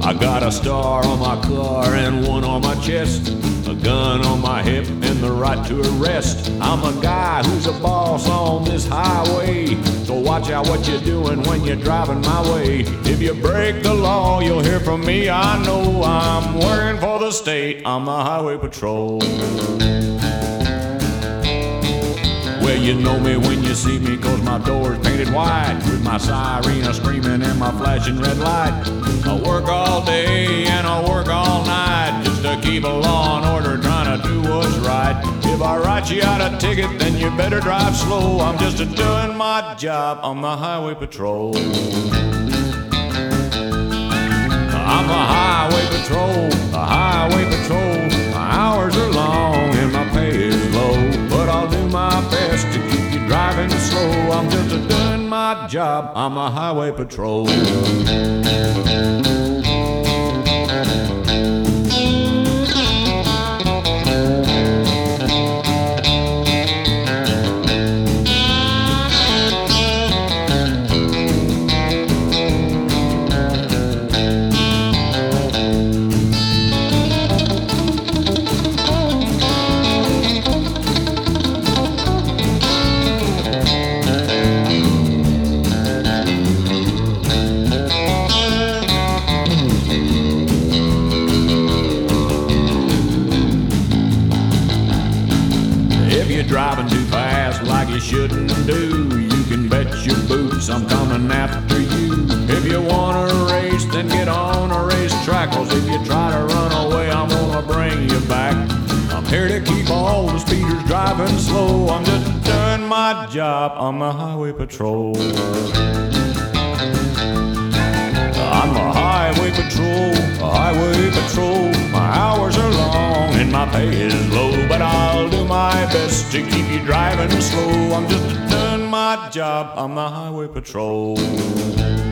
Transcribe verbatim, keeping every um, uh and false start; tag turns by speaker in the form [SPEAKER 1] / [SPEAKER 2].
[SPEAKER 1] I got a star on my car and one on my chest, a gun on my hip and the right to arrest. I'm a guy who's a boss on this highway, so watch out what you're doing when you're driving my way. If you break the law, you'll hear from me. I know I'm working for the state. I'm the highway patrol. Well, you know me when you see me, cause my door's painted white, with my siren a screaming and my flashing red light. I work all day and I work all night, just to keep a law and order, trying to do what's right. If I write you out a ticket, then you better drive slow. I'm just a doing my job on the highway patrol. I'm the highway patrol, the highway patrol. My hours are long and my pay is low, but I'll do my best to keep you driving slow. I'm just a doing my job, I'm the highway patrol. Driving too fast like you shouldn't do, you can bet your boots I'm coming after you. If you want to race, then get on a racetrack, cause if you try to run away, I'm gonna bring you back. I'm here to keep all the speeders driving slow. I'm just doing my job on the highway patrol. I'm the highway patrol, the highway patrol. My hours are long and my pay is low, but I'll do my best to keep you driving slow. I'm just doing my job, I'm the highway patrol.